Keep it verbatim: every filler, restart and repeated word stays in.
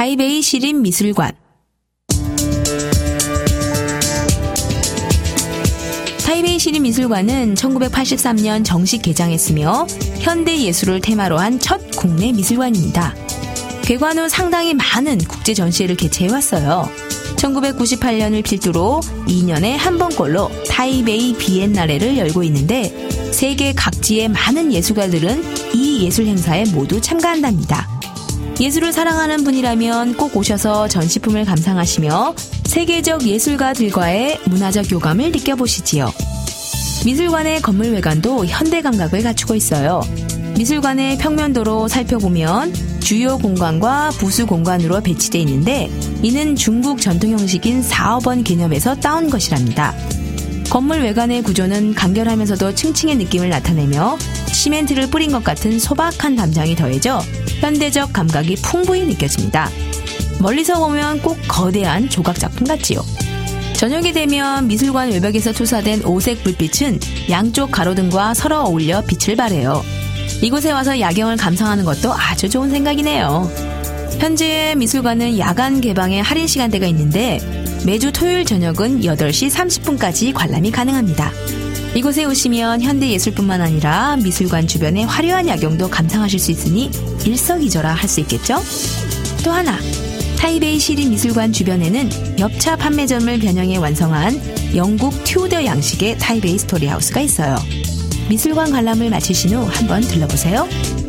타이베이 시립미술관. 타이베이 시립미술관은 천구백팔십삼 년 정식 개장했으며 현대 예술을 테마로 한 첫 국내 미술관입니다. 개관 후 상당히 많은 국제 전시회를 개최해왔어요. 천구백구십팔 년을 필두로 이 년에 한 번꼴로 타이베이 비엔날레를 열고 있는데 세계 각지의 많은 예술가들은 이 예술 행사에 모두 참가한답니다. 예술을 사랑하는 분이라면 꼭 오셔서 전시품을 감상하시며 세계적 예술가들과의 문화적 교감을 느껴보시지요. 미술관의 건물 외관도 현대 감각을 갖추고 있어요. 미술관의 평면도로 살펴보면 주요 공간과 부수 공간으로 배치되어 있는데 이는 중국 전통 형식인 사업원 개념에서 따온 것이랍니다. 건물 외관의 구조는 간결하면서도 층층의 느낌을 나타내며 시멘트를 뿌린 것 같은 소박한 담장이 더해져 현대적 감각이 풍부히 느껴집니다. 멀리서 보면 꼭 거대한 조각 작품 같지요. 저녁이 되면 미술관 외벽에서 투사된 오색 불빛은 양쪽 가로등과 서로 어울려 빛을 발해요. 이곳에 와서 야경을 감상하는 것도 아주 좋은 생각이네요. 현재 미술관은 야간 개방의 할인 시간대가 있는데 매주 토요일 저녁은 여덟 시 삼십 분까지 관람이 가능합니다. 이곳에 오시면 현대예술뿐만 아니라 미술관 주변의 화려한 야경도 감상하실 수 있으니 일석이조라 할 수 있겠죠? 또 하나, 타이베이 시립미술관 주변에는 엽차 판매점을 변형해 완성한 영국 튜더 양식의 타이베이 스토리하우스가 있어요. 미술관 관람을 마치신 후 한번 들러보세요.